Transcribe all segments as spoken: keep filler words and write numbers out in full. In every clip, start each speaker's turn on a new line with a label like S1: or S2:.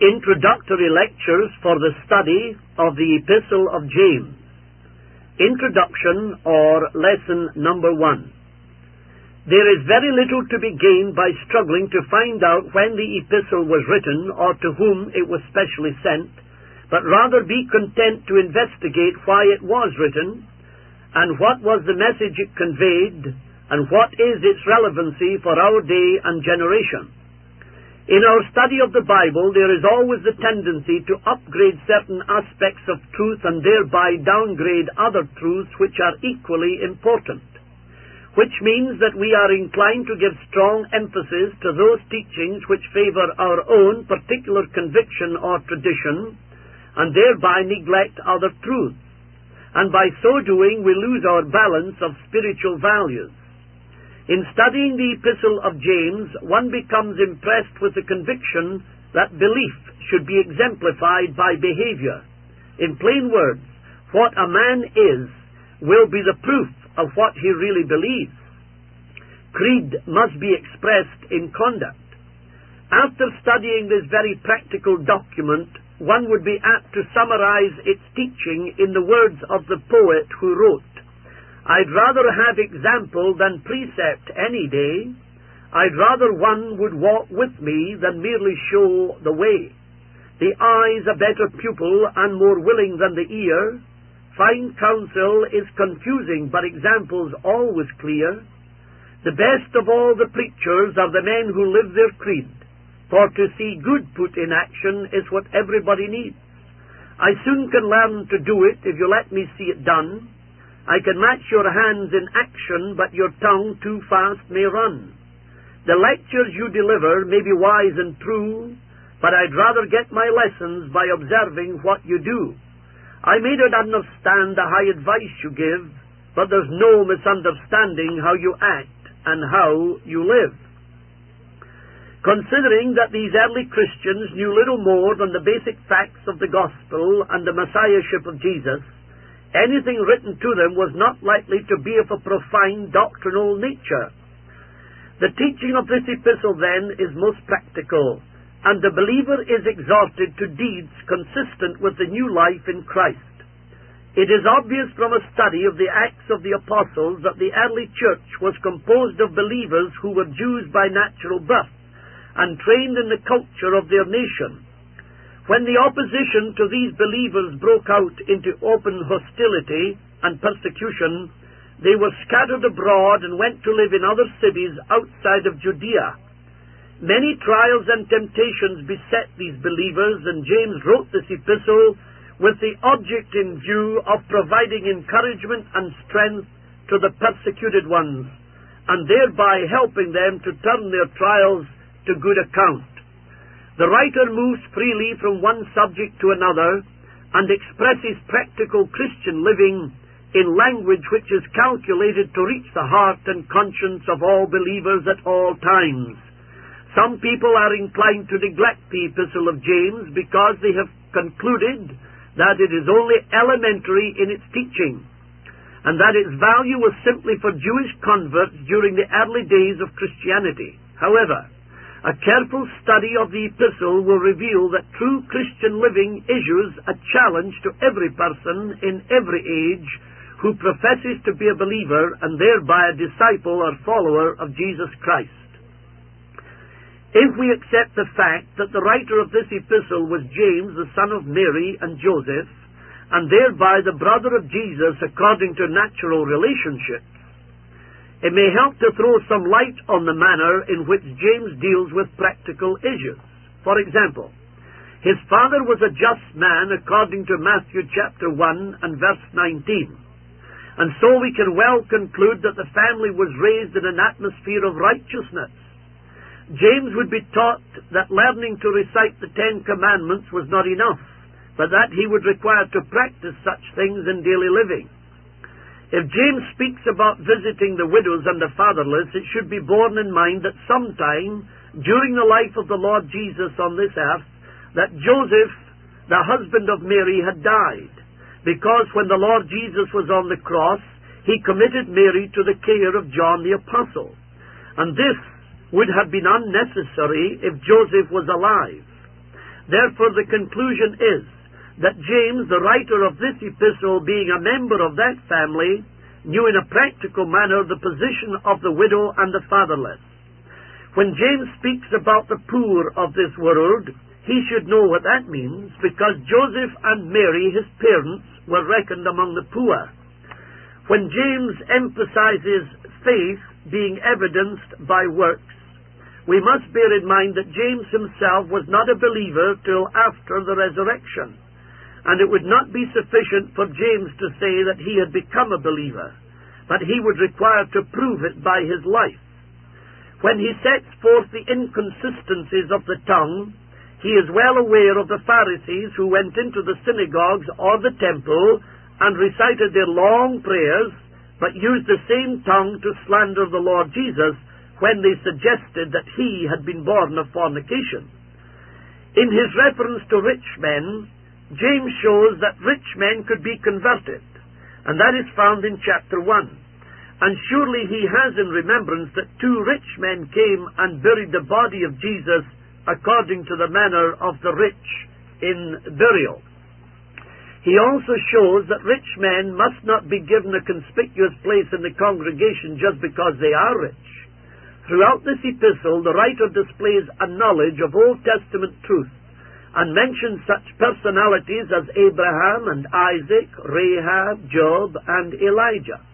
S1: Introductory lectures for the study of the Epistle of James. Introduction, or lesson number one. There is very little to be gained by struggling to find out when the epistle was written or to whom it was specially sent, but rather be content to investigate why it was written, and what was the message it conveyed, and what is its relevancy for our day and generation. In our study of the Bible, there is always the tendency to upgrade certain aspects of truth and thereby downgrade other truths which are equally important, which means that we are inclined to give strong emphasis to those teachings which favor our own particular conviction or tradition, and thereby neglect other truths, and by so doing we lose our balance of spiritual values. In studying the Epistle of James, one becomes impressed with the conviction that belief should be exemplified by behavior. In plain words, what a man is will be the proof of what he really believes. Creed must be expressed in conduct. After studying this very practical document, one would be apt to summarize its teaching in the words of the poet who wrote, "I'd rather have example than precept any day. I'd rather one would walk with me than merely show the way. The eye's a better pupil and more willing than the ear. Fine counsel is confusing, but example's always clear. The best of all the preachers are the men who live their creed, for to see good put in action is what everybody needs. I soon can learn to do it if you let me see it done. I can match your hands in action, but your tongue too fast may run. The lectures you deliver may be wise and true, but I'd rather get my lessons by observing what you do. I may not understand the high advice you give, but there's no misunderstanding how you act and how you live." Considering that these early Christians knew little more than the basic facts of the gospel and the messiahship of Jesus, anything written to them was not likely to be of a profane doctrinal nature. The teaching of this epistle, then, is most practical, and the believer is exhorted to deeds consistent with the new life in Christ. It is obvious from a study of the Acts of the Apostles that the early church was composed of believers who were Jews by natural birth and trained in the culture of their nation. When the opposition to these believers broke out into open hostility and persecution, they were scattered abroad and went to live in other cities outside of Judea. Many trials and temptations beset these believers, and James wrote this epistle with the object in view of providing encouragement and strength to the persecuted ones, and thereby helping them to turn their trials to good account. The writer moves freely from one subject to another and expresses practical Christian living in language which is calculated to reach the heart and conscience of all believers at all times. Some people are inclined to neglect the Epistle of James because they have concluded that it is only elementary in its teaching, and that its value was simply for Jewish converts during the early days of Christianity. However, a careful study of the epistle will reveal that true Christian living issues a challenge to every person in every age who professes to be a believer and thereby a disciple or follower of Jesus Christ. If we accept the fact that the writer of this epistle was James, the son of Mary and Joseph, and thereby the brother of Jesus according to natural relationships, it may help to throw some light on the manner in which James deals with practical issues. For example, his father was a just man according to Matthew chapter one and verse nineteen, and so we can well conclude that the family was raised in an atmosphere of righteousness. James would be taught that learning to recite the Ten Commandments was not enough, but that he would require to practice such things in daily living. If James speaks about visiting the widows and the fatherless, it should be borne in mind that sometime during the life of the Lord Jesus on this earth, that Joseph, the husband of Mary, had died, because when the Lord Jesus was on the cross, he committed Mary to the care of John the Apostle, and this would have been unnecessary if Joseph was alive. Therefore the conclusion is that James, the writer of this epistle, being a member of that family, knew in a practical manner the position of the widow and the fatherless. When James speaks about the poor of this world, he should know what that means, because Joseph and Mary, his parents, were reckoned among the poor. When James emphasizes faith being evidenced by works, we must bear in mind that James himself was not a believer till after the resurrection, and it would not be sufficient for James to say that he had become a believer, but he would require to prove it by his life. When he sets forth the inconsistencies of the tongue, he is well aware of the Pharisees who went into the synagogues or the temple and recited their long prayers, but used the same tongue to slander the Lord Jesus when they suggested that he had been born of fornication. In his reference to rich men, James shows that rich men could be converted, and that is found in chapter one. And surely he has in remembrance that two rich men came and buried the body of Jesus according to the manner of the rich in burial. He also shows that rich men must not be given a conspicuous place in the congregation just because they are rich. Throughout this epistle, the writer displays a knowledge of Old Testament truth and mentions such personalities as Abraham and Isaac, Rahab, Job, and Elijah.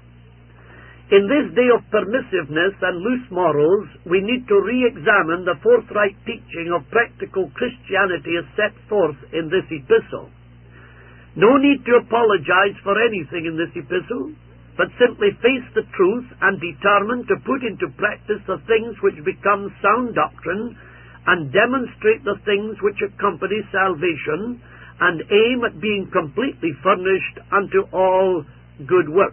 S1: In this day of permissiveness and loose morals, we need to re-examine the forthright teaching of practical Christianity as set forth in this epistle. No need to apologize for anything in this epistle, but simply face the truth and determine to put into practice the things which become sound doctrine and demonstrate the things which accompany salvation and aim at being completely furnished unto all good works.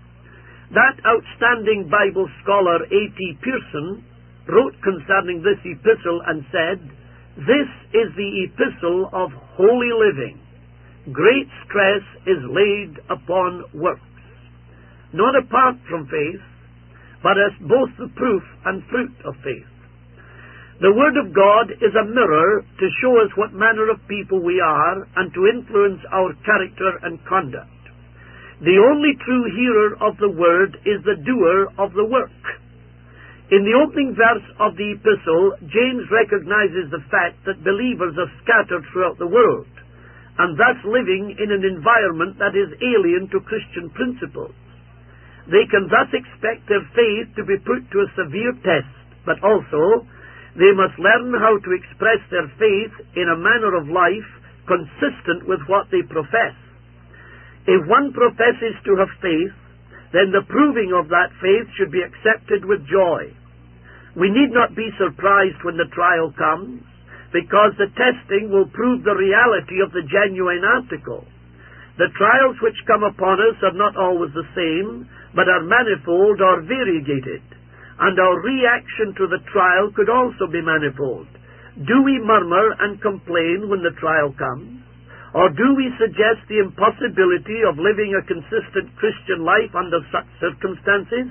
S1: That outstanding Bible scholar A T Pierson wrote concerning this epistle and said, "This is the epistle of holy living. Great stress is laid upon works, not apart from faith, but as both the proof and fruit of faith." The Word of God is a mirror to show us what manner of people we are and to influence our character and conduct. The only true hearer of the Word is the doer of the work. In the opening verse of the epistle, James recognizes the fact that believers are scattered throughout the world, and thus living in an environment that is alien to Christian principles. They can thus expect their faith to be put to a severe test, but also they must learn how to express their faith in a manner of life consistent with what they profess. If one professes to have faith, then the proving of that faith should be accepted with joy. We need not be surprised when the trial comes, because the testing will prove the reality of the genuine article. The trials which come upon us are not always the same, but are manifold or variegated, and our reaction to the trial could also be manifold. Do we murmur and complain when the trial comes? Or do we suggest the impossibility of living a consistent Christian life under such circumstances?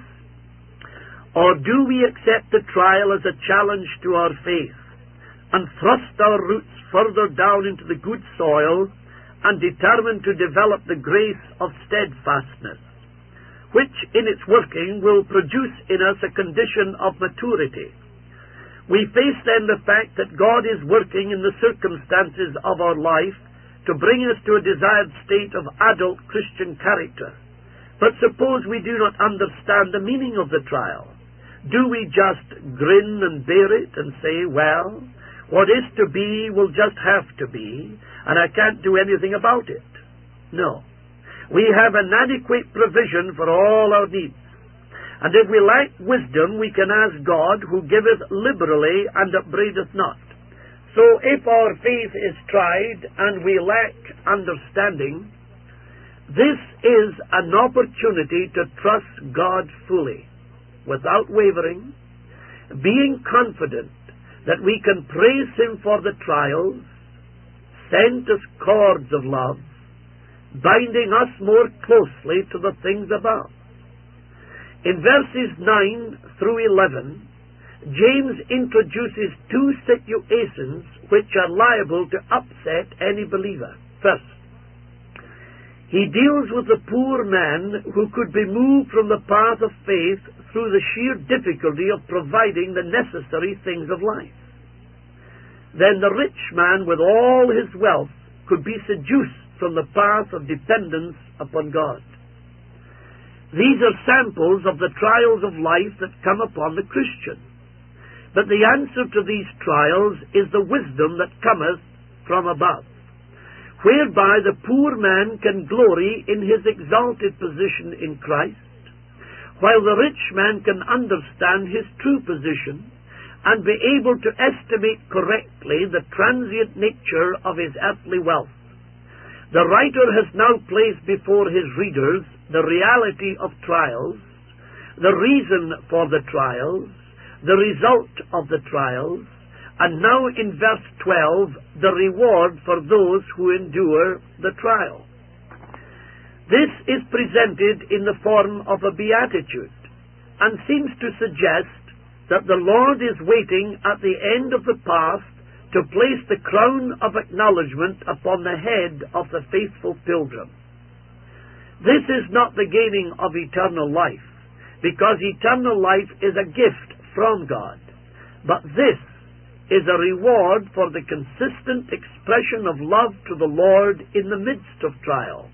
S1: Or do we accept the trial as a challenge to our faith and thrust our roots further down into the good soil and determine to develop the grace of steadfastness, which in its working will produce in us a condition of maturity? We face then the fact that God is working in the circumstances of our life to bring us to a desired state of adult Christian character. But suppose we do not understand the meaning of the trial. Do we just grin and bear it and say, well, what is to be will just have to be, and I can't do anything about it? No. We have an adequate provision for all our needs. And if we lack wisdom, we can ask God, who giveth liberally and upbraideth not. So if our faith is tried and we lack understanding, this is an opportunity to trust God fully, without wavering, being confident that we can praise Him for the trials, sent as cords of love, binding us more closely to the things above. In verses nine through eleven, James introduces two situations which are liable to upset any believer. First, he deals with the poor man who could be moved from the path of faith through the sheer difficulty of providing the necessary things of life. Then the rich man with all his wealth could be seduced from the path of dependence upon God. These are samples of the trials of life that come upon the Christian. But the answer to these trials is the wisdom that cometh from above, whereby the poor man can glory in his exalted position in Christ, while the rich man can understand his true position and be able to estimate correctly the transient nature of his earthly wealth. The writer has now placed before his readers the reality of trials, the reason for the trials, the result of the trials, and now in verse twelve, the reward for those who endure the trial. This is presented in the form of a beatitude, and seems to suggest that the Lord is waiting at the end of the path to place the crown of acknowledgement upon the head of the faithful pilgrim. This is not the gaining of eternal life, because eternal life is a gift from God, but this is a reward for the consistent expression of love to the Lord in the midst of trial.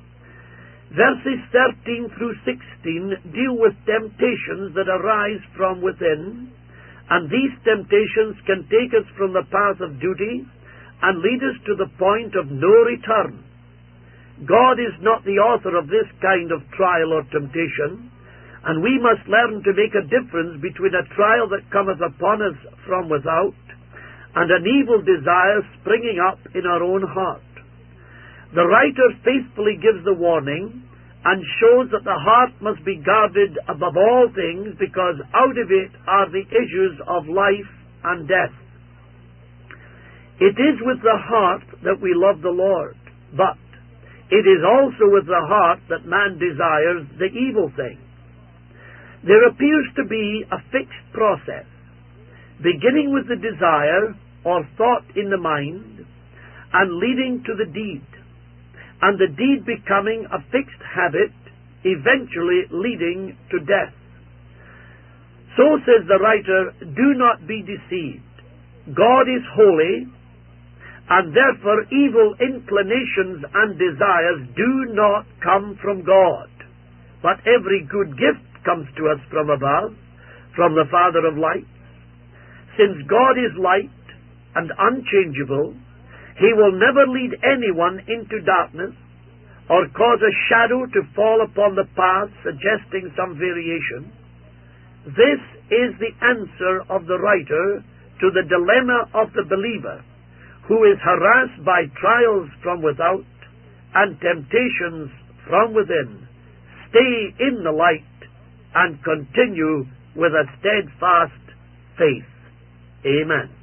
S1: Verses thirteen through sixteen deal with temptations that arise from within, and these temptations can take us from the path of duty and lead us to the point of no return. God is not the author of this kind of trial or temptation, and we must learn to make a difference between a trial that cometh upon us from without and an evil desire springing up in our own heart. The writer faithfully gives the warning and shows that the heart must be guarded above all things, because out of it are the issues of life and death. It is with the heart that we love the Lord, but it is also with the heart that man desires the evil thing. There appears to be a fixed process, beginning with the desire or thought in the mind and leading to the deed, and the deed becoming a fixed habit, eventually leading to death. So says the writer, do not be deceived. God is holy, and therefore evil inclinations and desires do not come from God, but every good gift comes to us from above, from the Father of lights. Since God is light and unchangeable, He will never lead anyone into darkness or cause a shadow to fall upon the path suggesting some variation. This is the answer of the writer to the dilemma of the believer who is harassed by trials from without and temptations from within. Stay in the light and continue with a steadfast faith. Amen.